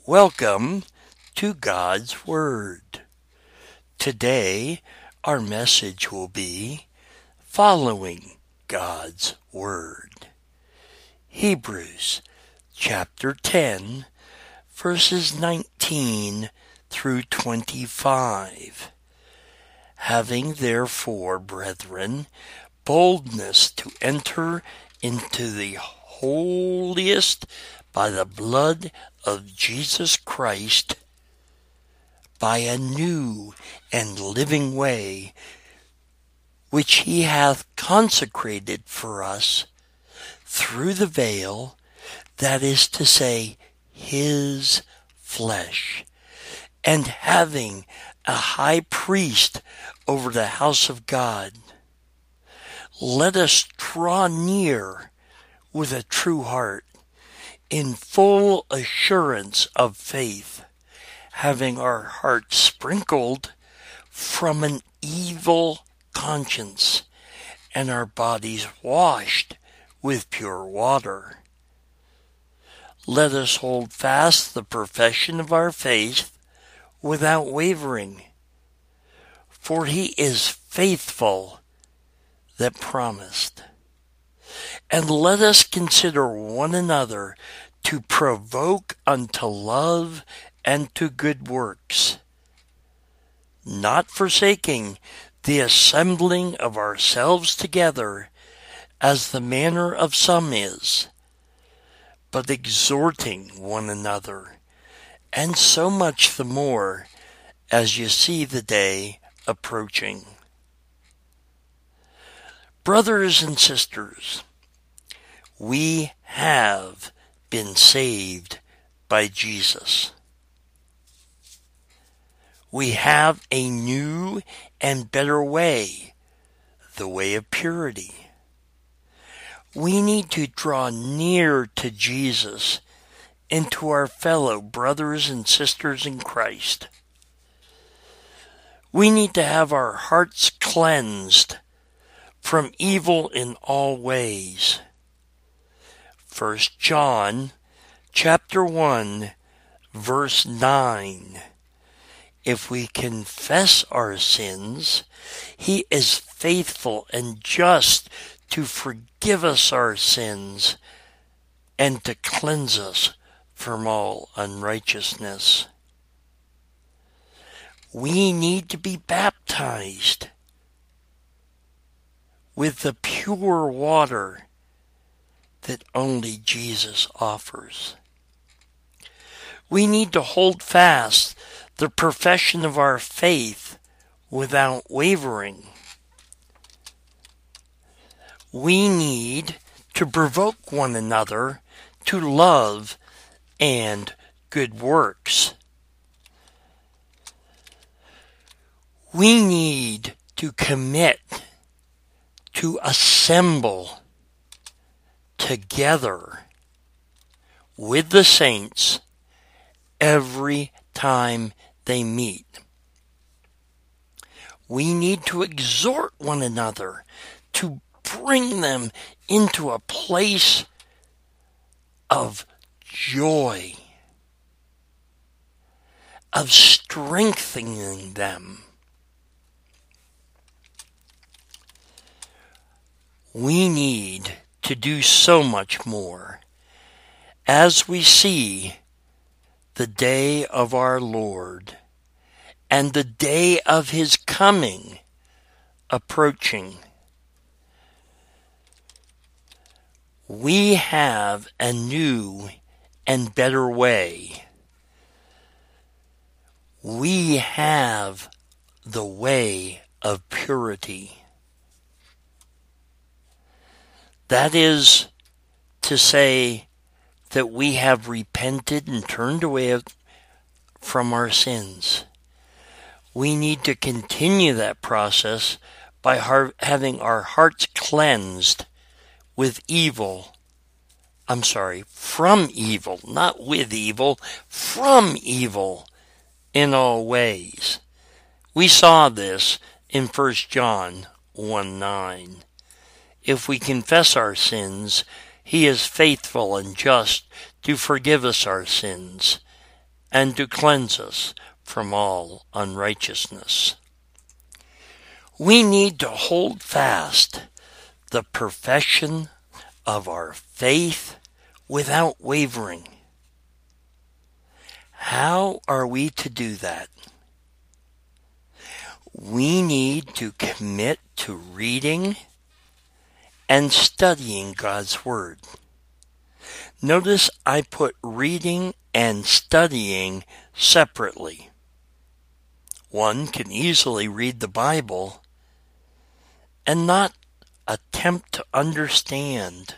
Welcome to God's Word. Today, our message will be Following God's Word. Hebrews chapter 10, verses 19 through 25. Having therefore, brethren, boldness to enter into the holiest by the blood of Jesus Christ, by a new and living way, which he hath consecrated for us through the veil, that is to say, his flesh, and having a high priest over the house of God, let us draw near with a true heart, in full assurance of faith, having our hearts sprinkled from an evil conscience, and our bodies washed with pure water. Let us hold fast the profession of our faith without wavering, for he is faithful that promised. And let us consider one another to provoke unto love and to good works, not forsaking the assembling of ourselves together, as the manner of some is, but exhorting one another, and so much the more as you see the day approaching. Brothers and sisters, we have been saved by Jesus. We have a new and better way, the way of purity. We need to draw near to Jesus and to our fellow brothers and sisters in Christ. We need to have our hearts cleansed from evil in all ways. 1 John chapter 1, verse 9. If we confess our sins, he is faithful and just to forgive us our sins and to cleanse us from all unrighteousness. We need to be baptized with the pure water that only Jesus offers. We need to hold fast the profession of our faith without wavering. We need to provoke one another to love and good works. We need to commit to assemble together with the saints every time they meet. We need to exhort one another to bring them into a place of joy, of strengthening them. We need to do so much more as we see the day of our Lord and the day of his coming approaching. We have a new and better way. We have the way of purity. That is to say that we have repented and turned away from our sins. We need to continue that process by having our hearts cleansed from evil, not with evil, from evil in all ways. We saw this in 1 John 1:9. If we confess our sins, he is faithful and just to forgive us our sins and to cleanse us from all unrighteousness. We need to hold fast the profession of our faith without wavering. How are we to do that? We need to commit to reading and studying God's Word. Notice I put reading and studying separately. One can easily read the Bible and not attempt to understand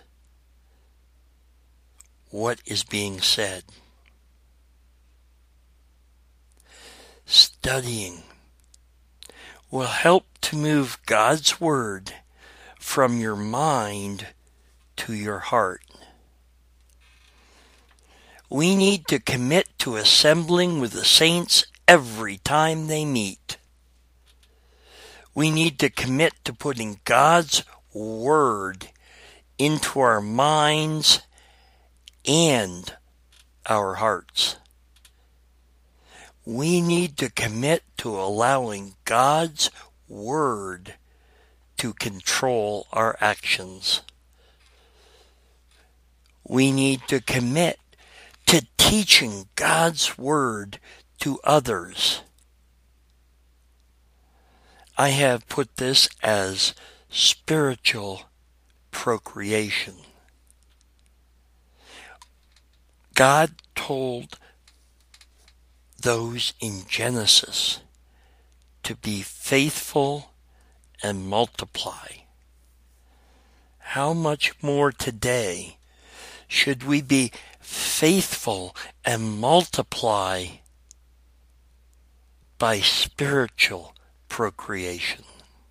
what is being said. Studying will help to move God's Word from your mind to your heart. We need to commit to assembling with the saints every time they meet. We need to commit to putting God's Word into our minds and our hearts. We need to commit to allowing God's Word to control our actions. We need to commit to teaching God's Word to others. I have put this as spiritual procreation. God told those in Genesis to be faithful and multiply. How much more today should we be faithful and multiply by spiritual procreation?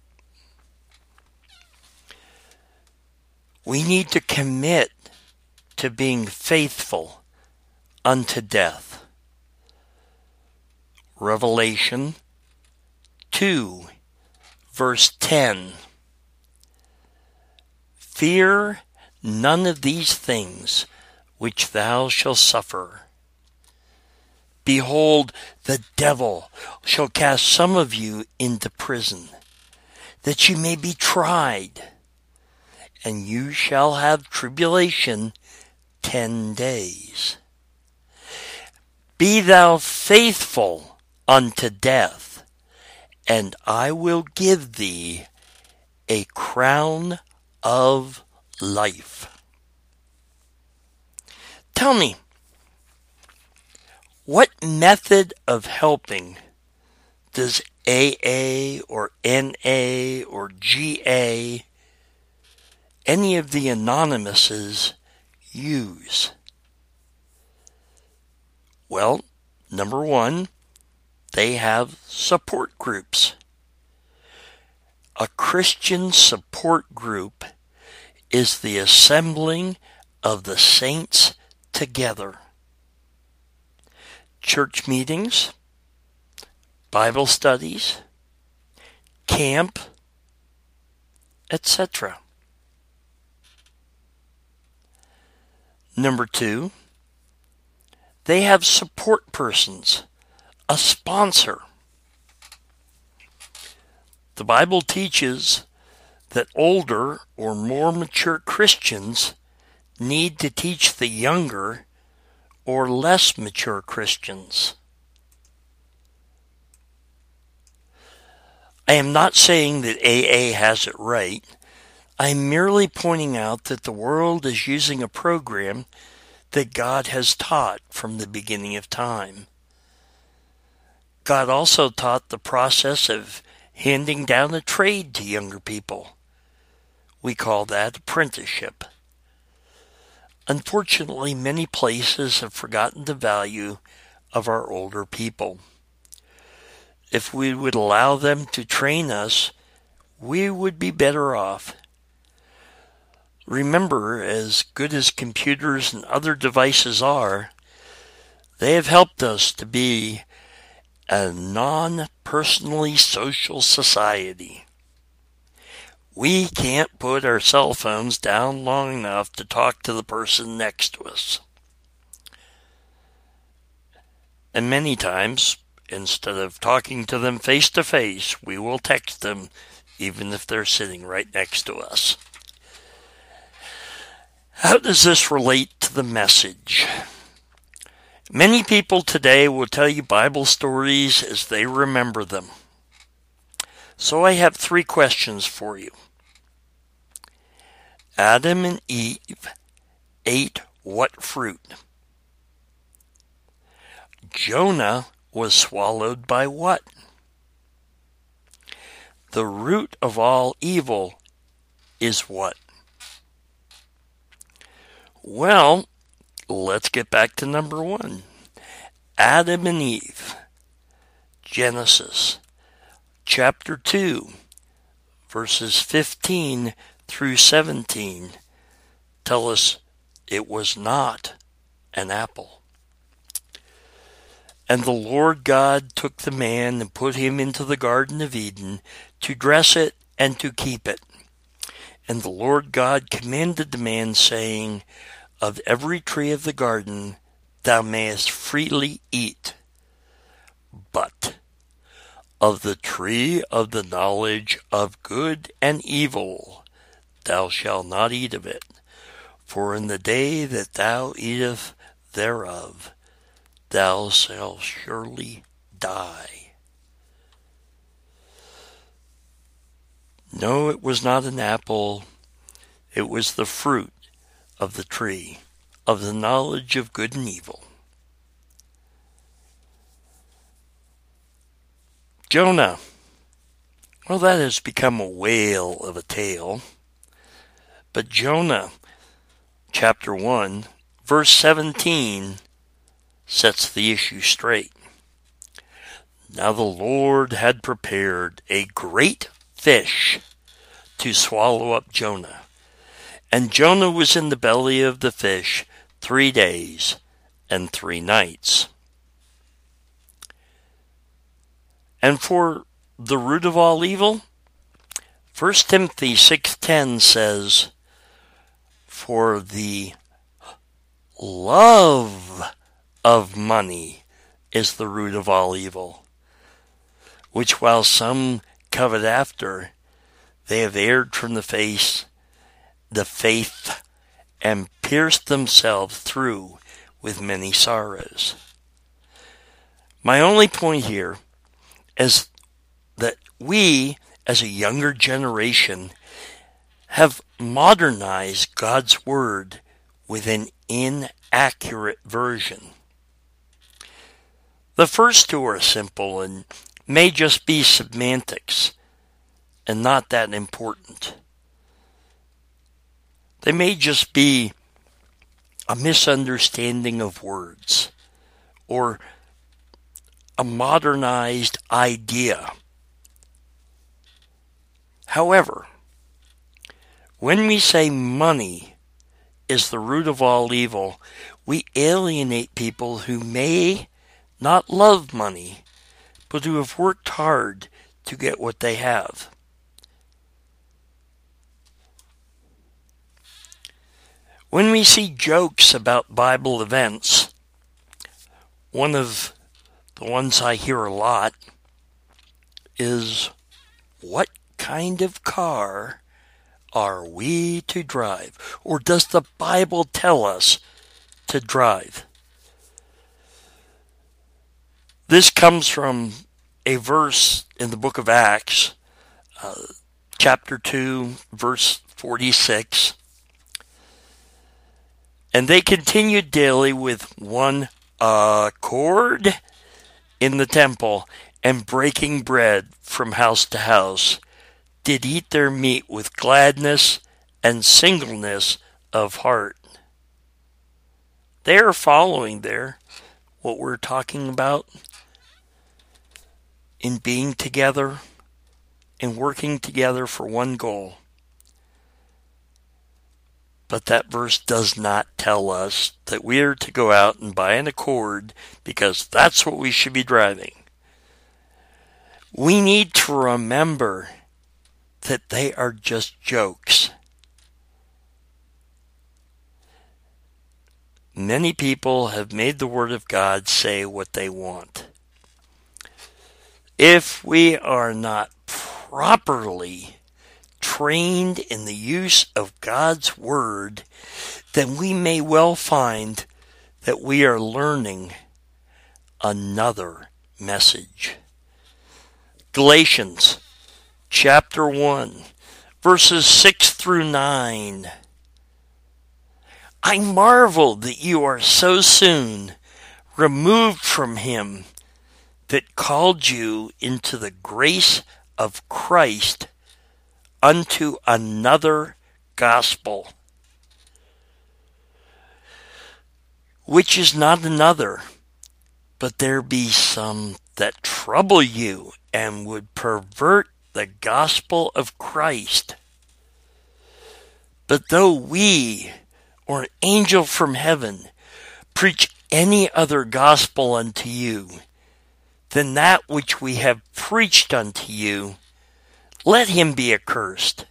We need to commit to being faithful unto death. Revelation 2, verse 10. Fear none of these things which thou shalt suffer. Behold, the devil shall cast some of you into prison, that you may be tried, and you shall have tribulation 10 days. Be thou faithful unto death, and I will give thee a crown of life. Tell me, what method of helping does AA or NA or GA, any of the anonymouses, use? Well, number one, they have support groups. A Christian support group is the assembling of the saints together. Church meetings, Bible studies, camp, etc. Number two, they have support persons, a sponsor. The Bible teaches that older or more mature Christians need to teach the younger or less mature Christians. I am not saying that AA has it right. I am merely pointing out that the world is using a program that God has taught from the beginning of time. God also taught the process of handing down a trade to younger people. We call that apprenticeship. Unfortunately, many places have forgotten the value of our older people. If we would allow them to train us, we would be better off. Remember, as good as computers and other devices are, they have helped us to be a non-personally social society. We can't put our cell phones down long enough to talk to the person next to us. And many times, instead of talking to them face to face, we will text them even if they're sitting right next to us. How does this relate to the message? Many people today will tell you Bible stories as they remember them. So I have 3 questions for you. Adam and Eve ate what fruit? Jonah was swallowed by what? The root of all evil is what? Well, let's get back to number 1. Adam and Eve. Genesis chapter 2, verses 15 through 17 tell us it was not an apple. And the Lord God took the man and put him into the Garden of Eden to dress it and to keep it. And the Lord God commanded the man, saying, Of every tree of the garden thou mayest freely eat, but of the tree of the knowledge of good and evil thou shalt not eat of it, for in the day that thou eatest thereof thou shalt surely die. No, it was not an apple. It was the fruit of the tree of the knowledge of good and evil. Jonah. Well, that has become a whale of a tale. But Jonah, chapter 1, verse 17, sets the issue straight. Now the Lord had prepared a great fish to swallow up Jonah. And Jonah was in the belly of the fish 3 days and 3 nights. And for the root of all evil, 1 Timothy 6:10 says, For the love of money is the root of all evil, which while some covet after, they have erred from the faith, and pierced themselves through with many sorrows. My only point here is that we, as a younger generation, have modernized God's Word with an inaccurate version. The first 2 are simple and may just be semantics and not that important. They may just be a misunderstanding of words or a modernized idea. However, when we say money is the root of all evil, we alienate people who may not love money, but who have worked hard to get what they have. When we see jokes about Bible events, one of the ones I hear a lot is, what kind of car are we to drive? Or does the Bible tell us to drive? This comes from a verse in the book of Acts, chapter 2, verse 46. And they continued daily with one accord in the temple, and breaking bread from house to house, did eat their meat with gladness and singleness of heart. They are following there what we're talking about in being together and working together for one goal. But that verse does not tell us that we are to go out and buy an Accord because that's what we should be driving. We need to remember that they are just jokes. Many people have made the Word of God say what they want. If we are not properly trained in the use of God's Word, then we may well find that we are learning another message. Galatians chapter 1, verses 6 through 9. I marvel that you are so soon removed from him that called you into the grace of Christ unto another gospel, which is not another, but there be some that trouble you and would pervert the gospel of Christ. But though we, or an angel from heaven, preach any other gospel unto you than that which we have preached unto you, let him be accursed.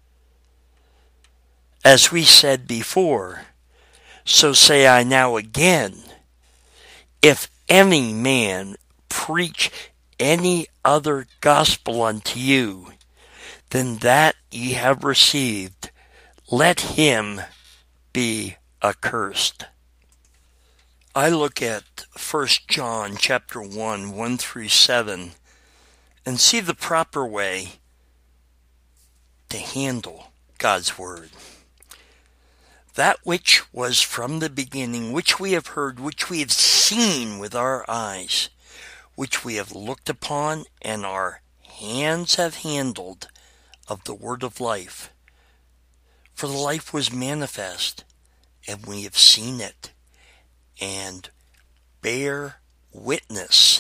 As we said before, so say I now again, if any man preach any other gospel unto you than that ye have received, let him be accursed. I look at 1 John chapter 1, 1 through 7, and see the proper way to handle God's Word. That which was from the beginning, which we have heard, which we have seen with our eyes, which we have looked upon, and our hands have handled of the word of life. For the life was manifest, and we have seen it, and bear witness,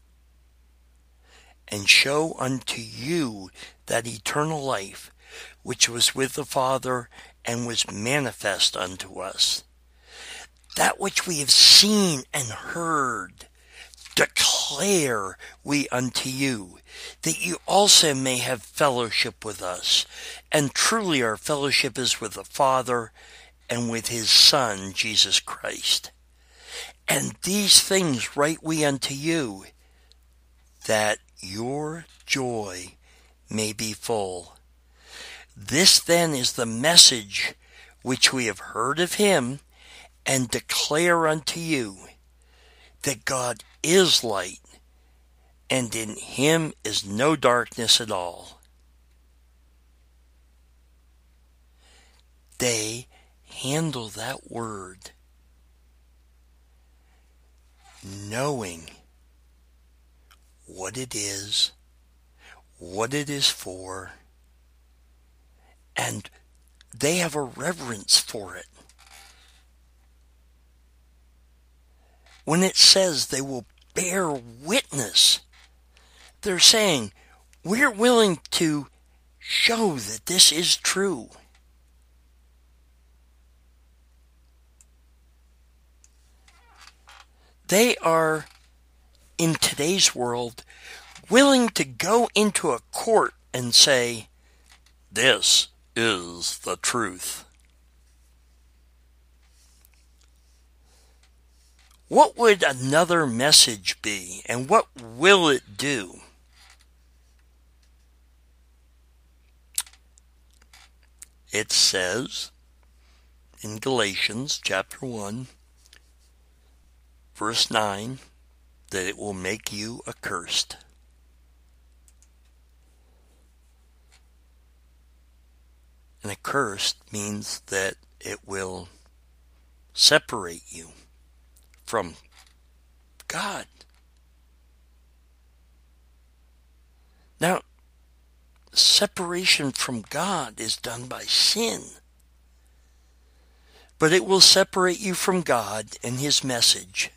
and show unto you that eternal life, which was with the Father, and was manifest unto us. That which we have seen and heard, declare we unto you, that you also may have fellowship with us. And truly our fellowship is with the Father and with his Son, Jesus Christ. And these things write we unto you, that your joy may be full. This then is the message which we have heard of him, and declare unto you, that God is light, and in him is no darkness at all. They handle that word knowing what it is for, and they have a reverence for it. When it says they will bear witness, they're saying, we're willing to show that this is true. They are, in today's world, willing to go into a court and say, this is the truth. What would another message be, and what will it do? It says in Galatians chapter 1, verse 9, that it will make you accursed. And accursed means that it will separate you from God. Now, separation from God is done by sin. But it will separate you from God and his message.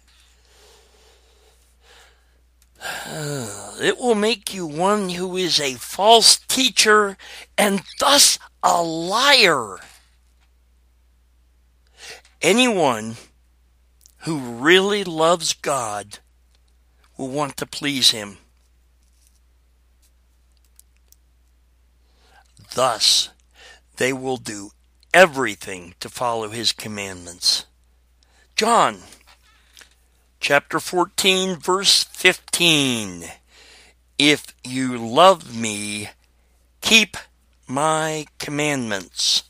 It will make you one who is a false teacher and thus a liar. Anyone who really loves God will want to please him. Thus, they will do everything to follow his commandments. John chapter 14, verse 15. If you love me, keep my commandments.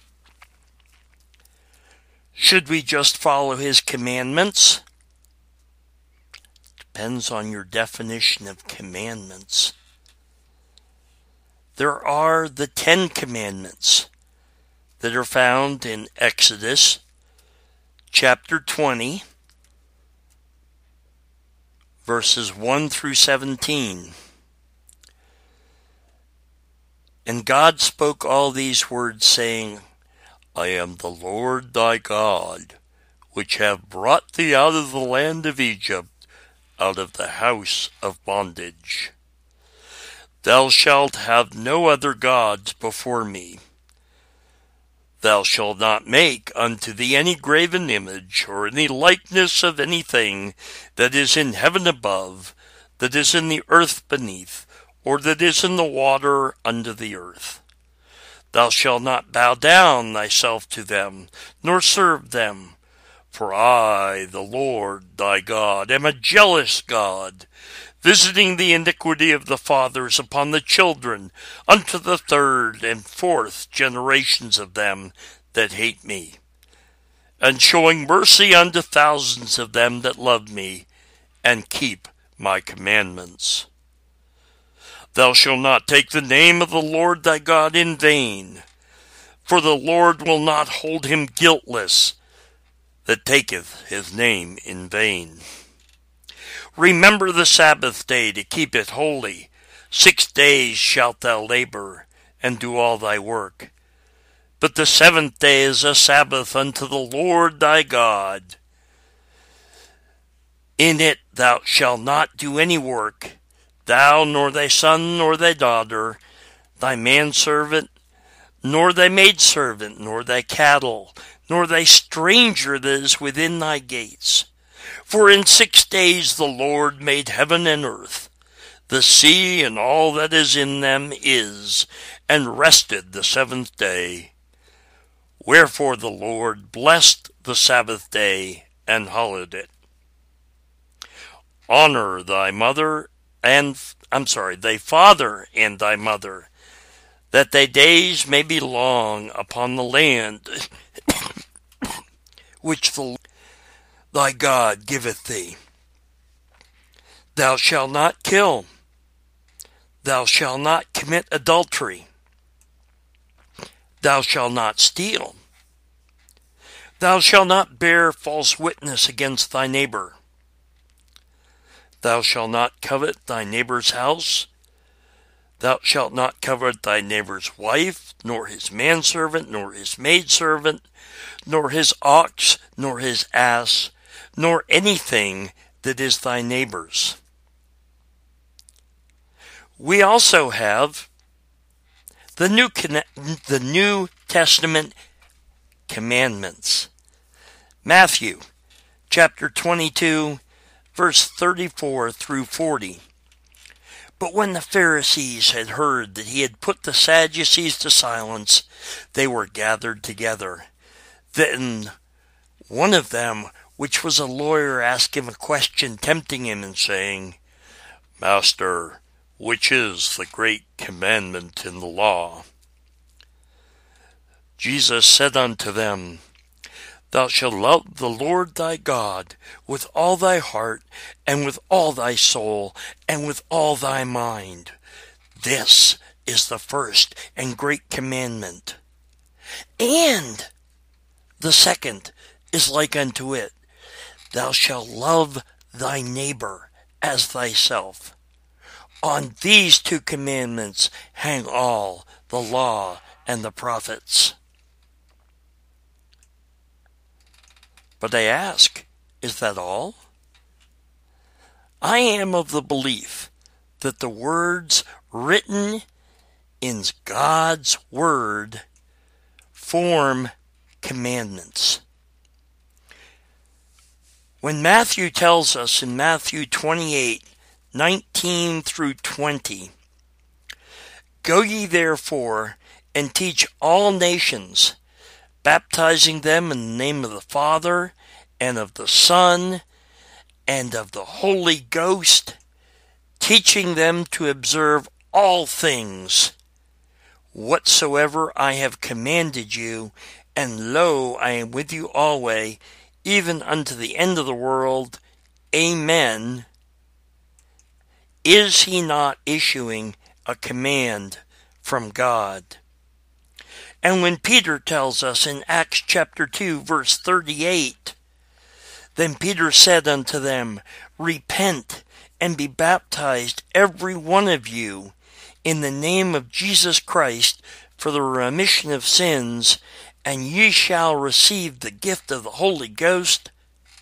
Should we just follow his commandments? Depends on your definition of commandments. There are the 10 commandments that are found in Exodus chapter 20, verses 1 through 17. And God spoke all these words, saying, I am the Lord thy God, which have brought thee out of the land of Egypt, out of the house of bondage. Thou shalt have no other gods before me. Thou shalt not make unto thee any graven image, or any likeness of anything that is in heaven above, that is in the earth beneath, or that is in the water under the earth. Thou shalt not bow down thyself to them, nor serve them. For I, the Lord thy God, am a jealous God, visiting the iniquity of the fathers upon the children, unto the 3rd and 4th generations of them that hate me, and showing mercy unto thousands of them that love me, and keep my commandments. Thou shalt not take the name of the Lord thy God in vain, for the Lord will not hold him guiltless that taketh his name in vain. Remember the Sabbath day to keep it holy. 6 days shalt thou labor, and do all thy work. But the 7th day is a Sabbath unto the Lord thy God. In it thou shalt not do any work, thou, nor thy son, nor thy daughter, thy manservant, nor thy maidservant, nor thy cattle, nor thy stranger that is within thy gates. For in 6 days the Lord made heaven and earth, the sea and all that is in them is, and rested the 7th day. Wherefore the Lord blessed the Sabbath day and hallowed it. Honor thy thy father and thy mother, that thy days may be long upon the land which thy God giveth thee. Thou shalt not kill. Thou shalt not commit adultery. Thou shalt not steal. Thou shalt not bear false witness against thy neighbor. Thou shalt not covet thy neighbor's house. Thou shalt not covet thy neighbor's wife, nor his manservant, nor his maidservant, nor his ox, nor his ass, nor anything that is thy neighbor's. We also have the New Testament commandments. Matthew chapter 22, verse 34 through 40. But when the Pharisees had heard that he had put the Sadducees to silence, they were gathered together. Then one of them, which was a lawyer, asked him a question, tempting him and saying, Master, which is the great commandment in the law? Jesus said unto them, Thou shalt love the Lord thy God with all thy heart, and with all thy soul, and with all thy mind. This is the first and great commandment. And the second is like unto it, Thou shalt love thy neighbor as thyself. On these 2 commandments hang all the law and the prophets. But I ask, is that all? I am of the belief that the words written in God's Word form commandments. When Matthew tells us in Matthew 28:19 through 20, Go ye therefore and teach all nations, baptizing them in the name of the Father, and of the Son, and of the Holy Ghost, teaching them to observe all things whatsoever I have commanded you, and lo, I am with you always, even unto the end of the world. Amen. Is he not issuing a command from God? And when Peter tells us in Acts chapter 2, verse 38, then Peter said unto them, repent and be baptized every one of you in the name of Jesus Christ for the remission of sins, and ye shall receive the gift of the Holy Ghost.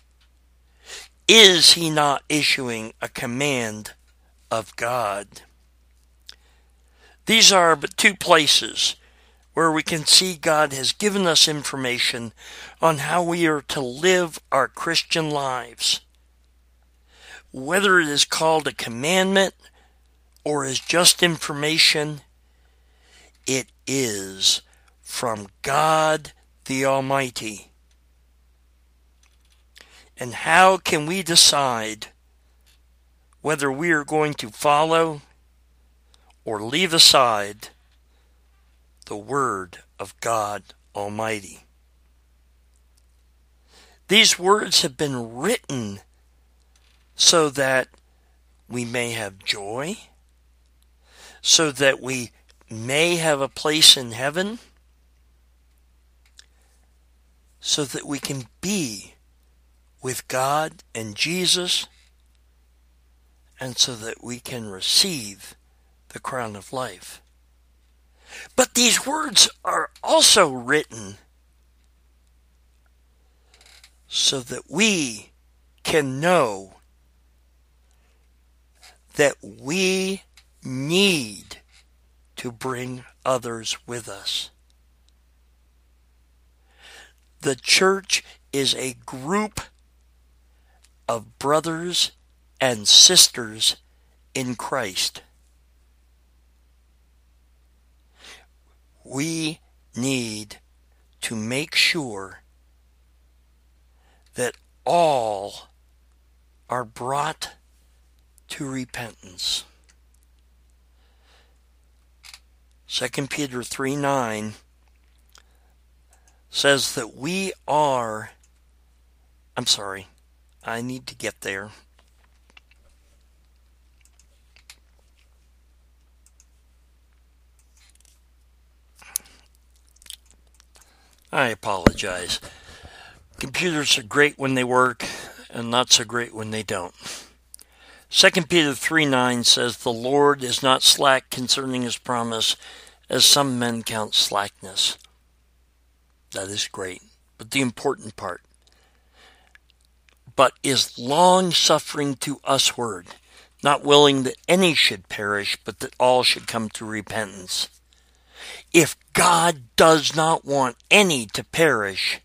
Is he not issuing a command of God? These are but two places where we can see God has given us information on how we are to live our Christian lives. Whether it is called a commandment or is just information, it is from God the Almighty. And how can we decide whether we are going to follow or leave aside the Word of God Almighty? These words have been written so that we may have joy, so that we may have a place in heaven, so that we can be with God and Jesus, and so that we can receive the crown of life. But these words are also written so that we can know that we need to bring others with us. The church is a group of brothers and sisters in Christ. We need to make sure that all are brought to repentance. 2 Peter 3:9 says that we are, I need to get there. I apologize. Computers are great when they work and not so great when they don't. 2 Peter 3:9 says, the Lord is not slack concerning his promise, as some men count slackness. That is great. But the important part, but is long-suffering to usward, not willing that any should perish, but that all should come to repentance. If God does not want any to perish,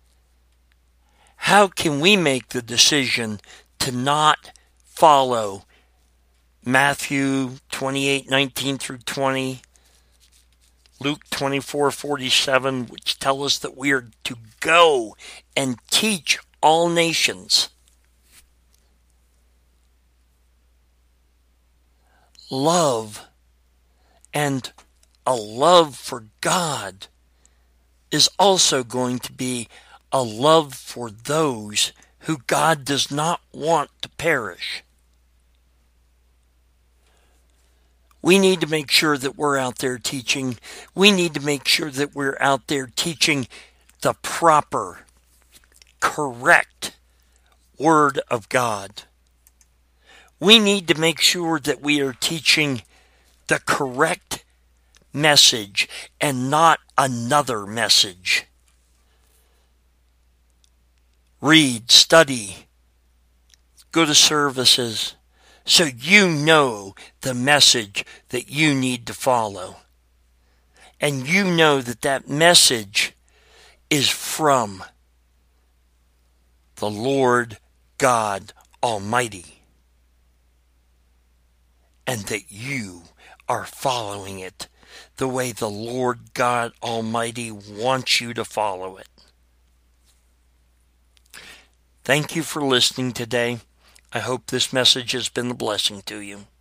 how can we make the decision to not follow Matthew 28:19 through 20, Luke 24:47, which tell us that we are to go and teach all nations? Love and a love for God is also going to be a love for those who God does not want to perish. We need to make sure that we're out there teaching. We need to make sure that we're out there teaching the proper, correct Word of God. We need to make sure that we are teaching the correct message and not another message. Read, study, go to services, so you know the message that you need to follow. And you know that that message is from the Lord God Almighty. And that you are following it the way the Lord God Almighty wants you to follow it. Thank you for listening today. I hope this message has been a blessing to you.